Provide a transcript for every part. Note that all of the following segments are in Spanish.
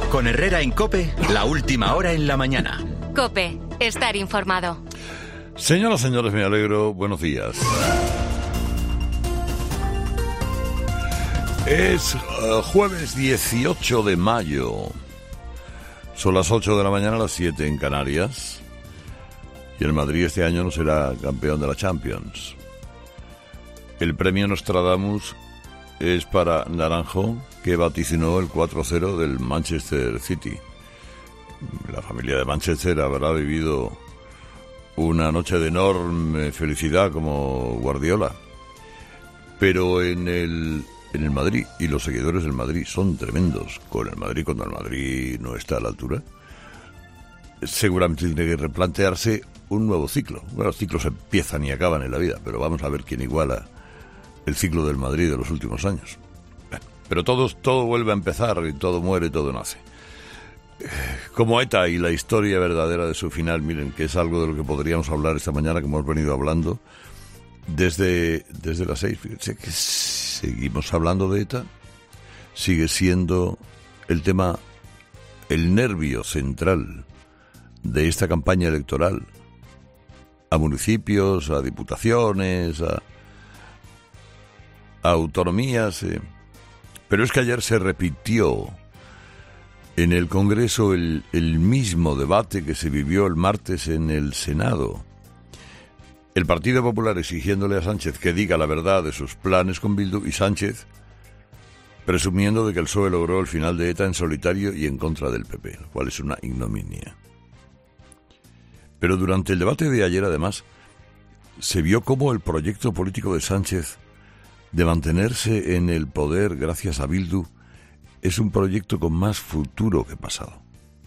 Con Herrera en COPE, la última hora en la mañana. COPE, estar informado. Señoras, señores, me alegro. Buenos días. Es jueves 18 de mayo. Son las 8 de la mañana, las 7 en Canarias. Y el Madrid este año no será campeón de la Champions. El premio Nostradamus es para Naranjo, que vaticinó el 4-0 del Manchester City. La familia de Manchester habrá vivido una noche de enorme felicidad como Guardiola. Pero en el Madrid, y los seguidores del Madrid son tremendos con el Madrid, cuando el Madrid no está a la altura, seguramente tiene que replantearse un nuevo ciclo. Bueno, los ciclos empiezan y acaban en la vida, pero vamos a ver quién iguala el ciclo del Madrid de los últimos años. Pero todo vuelve a empezar, y todo muere y todo nace. Como ETA y la historia verdadera de su final, miren, que es algo de lo que podríamos hablar esta mañana, que hemos venido hablando desde las 6. Fíjense que seguimos hablando de ETA, sigue siendo el tema, el nervio central de esta campaña electoral, a municipios, a diputaciones, a autonomías. Pero es que ayer se repitió en el Congreso el mismo debate que se vivió el martes en el Senado. El Partido Popular exigiéndole a Sánchez que diga la verdad de sus planes con Bildu, y Sánchez presumiendo de que el PSOE logró el final de ETA en solitario y en contra del PP, lo cual es una ignominia. Pero durante el debate de ayer, además, se vio cómo el proyecto político de Sánchez de mantenerse en el poder gracias a Bildu es un proyecto con más futuro que pasado.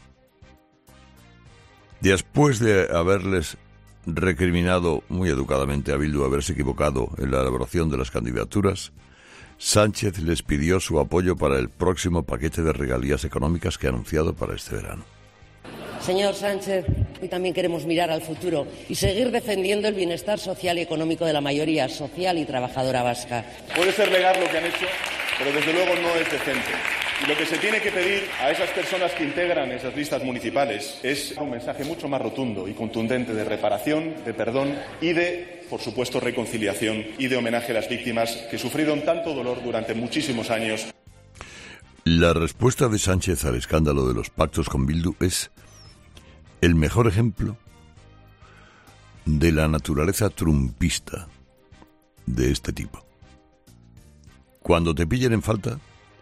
Después de haberles recriminado muy educadamente a Bildu haberse equivocado en la elaboración de las candidaturas, Sánchez les pidió su apoyo para el próximo paquete de regalías económicas que ha anunciado para este verano. Señor Sánchez, hoy también queremos mirar al futuro y seguir defendiendo el bienestar social y económico de la mayoría social y trabajadora vasca. Puede ser legal lo que han hecho, pero desde luego no es decente. Y lo que se tiene que pedir a esas personas que integran esas listas municipales es un mensaje mucho más rotundo y contundente de reparación, de perdón y de, por supuesto, reconciliación y de homenaje a las víctimas que sufrieron tanto dolor durante muchísimos años. La respuesta de Sánchez al escándalo de los pactos con Bildu es el mejor ejemplo de la naturaleza trumpista de este tipo. Cuando te pillen en falta,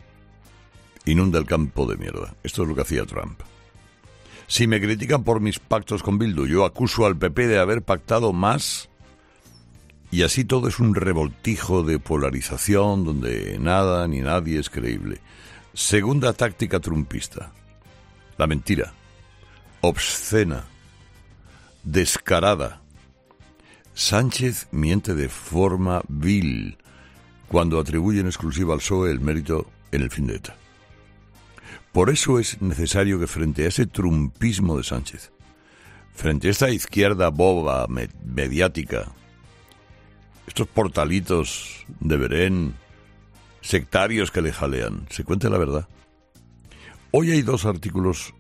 inunda el campo de mierda. Esto es lo que hacía Trump. Si me critican por mis pactos con Bildu, yo acuso al PP de haber pactado más, y así todo es un revoltijo de polarización donde nada ni nadie es creíble. Segunda táctica trumpista: la mentira. Obscena, descarada. Sánchez miente de forma vil cuando atribuye en exclusiva al PSOE el mérito en el fin de ETA. Por eso es necesario que frente a ese trumpismo de Sánchez, frente a esta izquierda boba, mediática, estos portalitos de Berén, sectarios que le jalean, se cuente la verdad. Hoy hay 2 artículos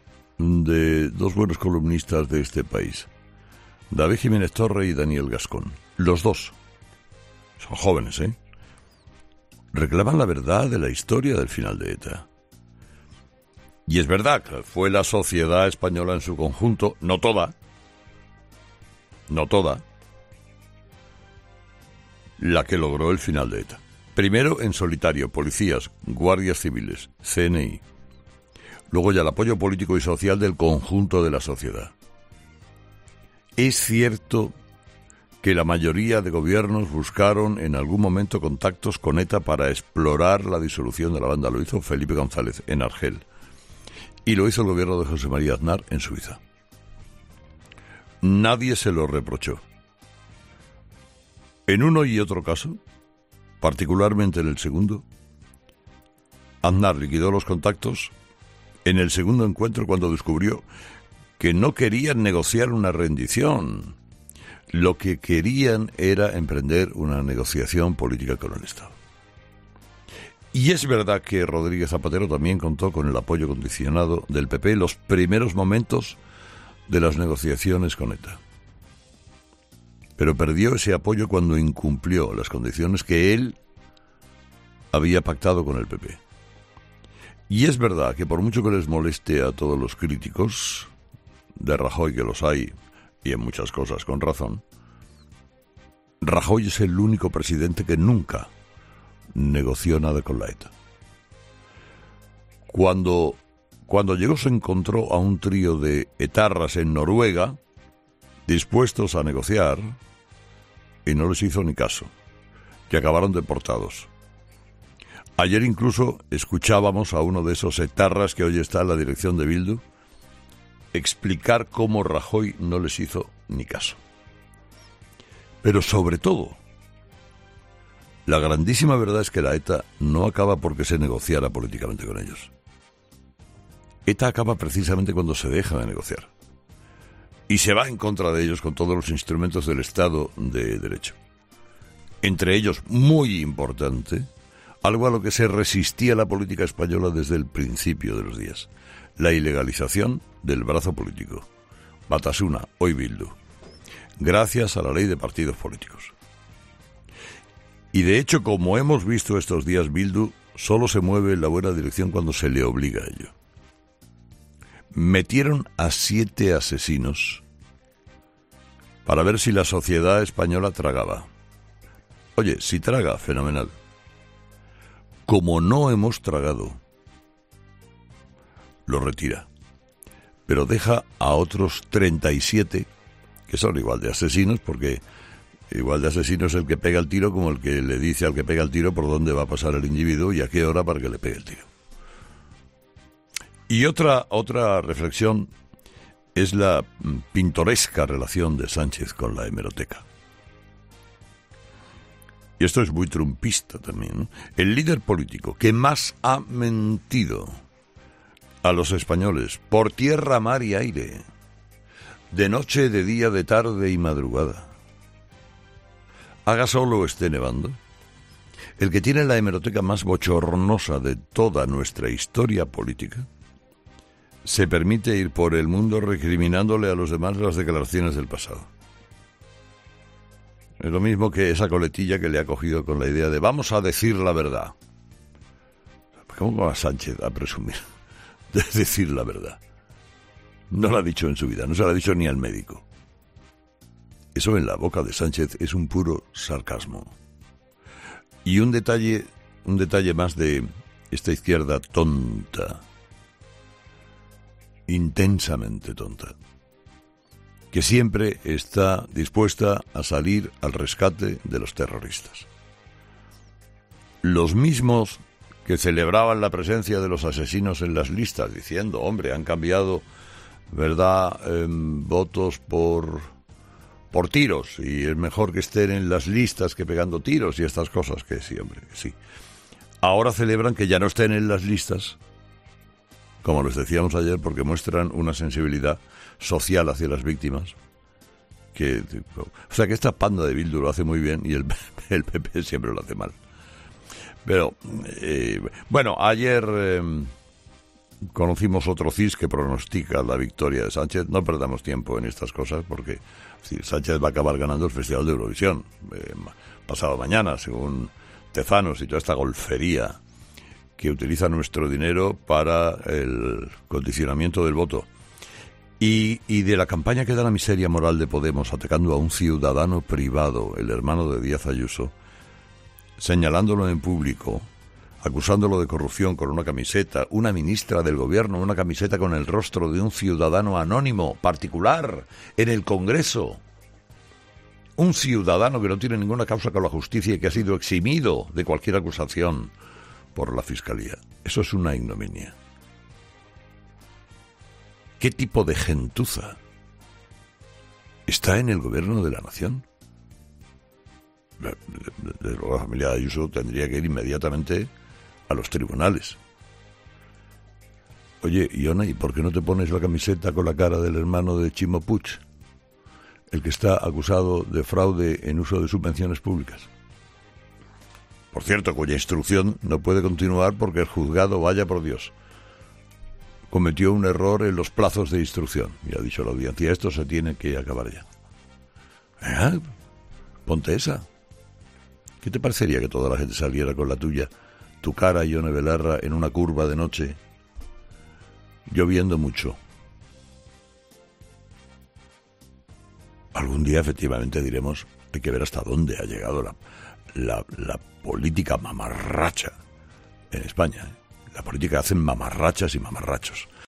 de 2 buenos columnistas de este país, David Jiménez Torre y Daniel Gascón. Los 2 son jóvenes, reclaman la verdad de la historia del final de ETA. Y es verdad que fue la sociedad española en su conjunto, no toda, la que logró el final de ETA. Primero en solitario, policías, guardias civiles, CNI. Luego ya el apoyo político y social del conjunto de la sociedad. Es cierto que la mayoría de gobiernos buscaron en algún momento contactos con ETA para explorar la disolución de la banda. Lo hizo Felipe González en Argel. Y lo hizo el gobierno de José María Aznar en Suiza. Nadie se lo reprochó. En uno y otro caso, particularmente en el segundo, Aznar liquidó los contactos en el segundo encuentro cuando descubrió que no querían negociar una rendición. Lo que querían era emprender una negociación política con el Estado. Y es verdad que Rodríguez Zapatero también contó con el apoyo condicionado del PP en los primeros momentos de las negociaciones con ETA. Pero perdió ese apoyo cuando incumplió las condiciones que él había pactado con el PP. Y es verdad que por mucho que les moleste a todos los críticos de Rajoy, que los hay, y en muchas cosas con razón, Rajoy es el único presidente que nunca negoció nada con la ETA. Cuando llegó se encontró a un trío de etarras en Noruega dispuestos a negociar y no les hizo ni caso, que acabaron deportados. Ayer incluso escuchábamos a uno de esos etarras que hoy está en la dirección de Bildu explicar cómo Rajoy no les hizo ni caso. Pero sobre todo, la grandísima verdad es que la ETA no acaba porque se negociara políticamente con ellos. ETA acaba precisamente cuando se deja de negociar y se va en contra de ellos con todos los instrumentos del Estado de Derecho. Entre ellos, muy importante, algo a lo que se resistía la política española desde el principio de los días: la ilegalización del brazo político. Batasuna, hoy Bildu, gracias a la ley de partidos políticos. Y de hecho, como hemos visto estos días, Bildu solo se mueve en la buena dirección cuando se le obliga a ello. Metieron a 7 asesinos para ver si la sociedad española tragaba. Oye, si traga, fenomenal. Como no hemos tragado, lo retira. Pero deja a otros 37, que son igual de asesinos, porque igual de asesino es el que pega el tiro como el que le dice al que pega el tiro por dónde va a pasar el individuo y a qué hora para que le pegue el tiro. Y otra reflexión es la pintoresca relación de Sánchez con la hemeroteca. Y esto es muy trumpista también, ¿no? El líder político que más ha mentido a los españoles por tierra, mar y aire, de noche, de día, de tarde y madrugada, haga solo esté nevando, el que tiene la hemeroteca más bochornosa de toda nuestra historia política, se permite ir por el mundo recriminándole a los demás las declaraciones del pasado. Es lo mismo que esa coletilla que le ha cogido con la idea de vamos a decir la verdad. ¿Cómo va Sánchez a presumir de decir la verdad? No lo ha dicho en su vida, no se lo ha dicho ni al médico. Eso en la boca de Sánchez es un puro sarcasmo. Y un detalle más de esta izquierda tonta, intensamente tonta, que siempre está dispuesta a salir al rescate de los terroristas. Los mismos que celebraban la presencia de los asesinos en las listas, diciendo, hombre, han cambiado, ¿verdad?, votos por tiros, y es mejor que estén en las listas que pegando tiros y estas cosas, que sí, hombre, que sí. Ahora celebran que ya no estén en las listas, como les decíamos ayer, porque muestran una sensibilidad social hacia las víctimas. O sea que esta panda de Bildu lo hace muy bien y el PP siempre lo hace mal. Pero, bueno, ayer conocimos otro CIS que pronostica la victoria de Sánchez. No perdamos tiempo en estas cosas porque Sánchez va a acabar ganando el Festival de Eurovisión pasado mañana, según Tezanos y toda esta golfería que utiliza nuestro dinero para el condicionamiento del voto. Y de la campaña que da la miseria moral de Podemos atacando a un ciudadano privado, el hermano de Díaz Ayuso, señalándolo en público, acusándolo de corrupción con una camiseta, una ministra del gobierno, una camiseta con el rostro de un ciudadano anónimo, particular, en el Congreso. Un ciudadano que no tiene ninguna causa con la justicia y que ha sido eximido de cualquier acusación por la Fiscalía. Eso es una ignominia. ¿Qué tipo de gentuza está en el gobierno de la nación? Desde luego la familia de Ayuso tendría que ir inmediatamente a los tribunales. Oye, Iona, ¿y por qué no te pones la camiseta con la cara del hermano de Chimo Puig, el que está acusado de fraude en uso de subvenciones públicas? por cierto, cuya instrucción no puede continuar porque el juzgado, vaya por Dios, cometió un error en los plazos de instrucción. Y ha dicho la audiencia, esto se tiene que acabar ya. Ponte esa. ¿Qué te parecería que toda la gente saliera con la tuya, tu cara, Ione Belarra, en una curva de noche, lloviendo mucho? Algún día efectivamente diremos, hay que ver hasta dónde ha llegado la política mamarracha en España. La política hacen mamarrachas y mamarrachos.